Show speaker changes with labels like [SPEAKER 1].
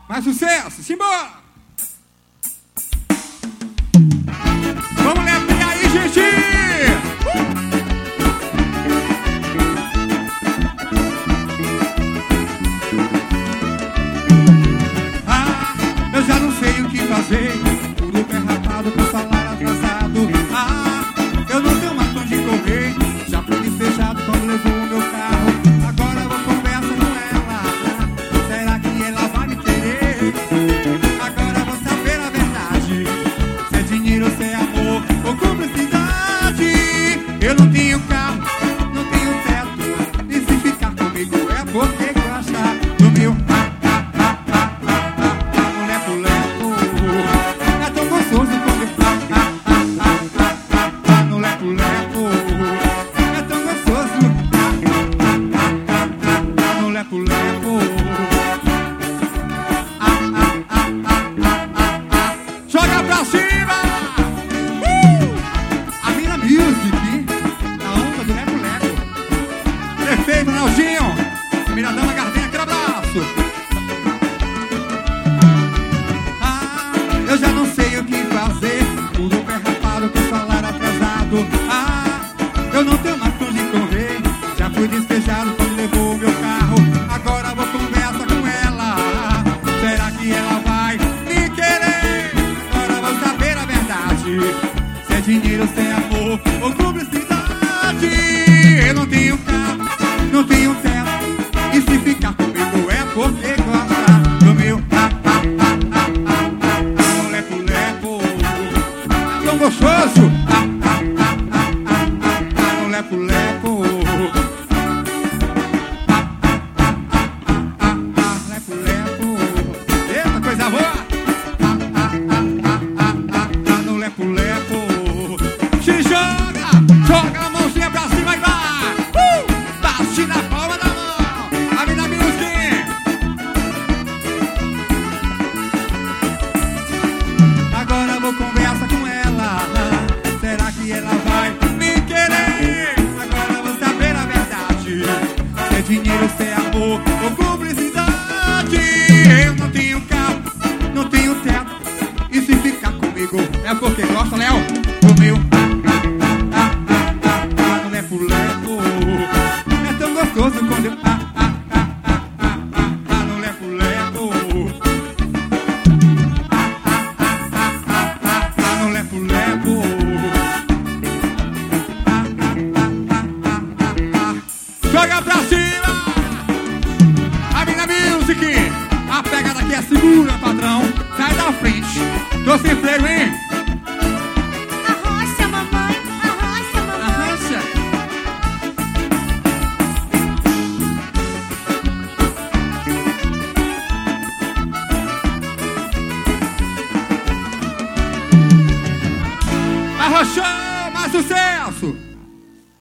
[SPEAKER 1] Mais sucesso, simbora! Vamos lembrar aí, gente! Eu já não sei o que fazer. Tudo perrapado com salário atrasado. Eu não tenho mais onde correr. Já fui despejado quando levou o meu carro. Agora eu vou conversar com ela. Será que ela vai me querer? Agora eu vou saber a verdade. Se é dinheiro, se é amor ou cumplicidade. Eu não tenho carro, não tenho teto. E se ficar comigo é porque gosta do meu lepo-lepo. É tão gostoso quando no lepo-lepo. É tão gostoso no lepo-lepo. Joga pra cima! A Mina Music, na onda do lepo-lepo. Prefeito Naldinho, Miradama Gardenia, aquele abraço. Eu já não sei o que fazer. Tudo perrapado com salário atrasado. Eu não tenho mais pra onde correr. Já fui despejado quando levou o meu carro. Agora vou conversar com ela. Será que ela vai me querer? Agora vou saber a verdade. Se é dinheiro, se é amor ou cumplicidade. Eu não tenho carro, não tenho teto. E se ficar comigo é porque gosta do meu lepo-lepo. Tão gostoso no lepo-lepo. Lepo-lepo. Eita, coisa boa. No lepo-lepo. Se joga, joga a mãozinha pra cima e vai. Bate na palma da mão. A Mina Music. Agora eu vou conversar com ela. Será que ela vai me querer? Agora eu vou saber a verdade. Se é dinheiro, se é amor ou cumplicidade. Eu não tenho carro, não tenho teto. E se ficar comigo é porque gosta, Léo, do meu no lepo-lepo. É tão gostoso quando eu no lepo-lepo. No lepo-lepo. Joga pra cima! A Mina Music! A pegada aqui é segura, patrão. Sai da frente. Tô sem freio, hein?
[SPEAKER 2] Arrocha, mamãe, arrocha, mamãe.
[SPEAKER 1] Arrancha. Arrochou! Mais sucesso!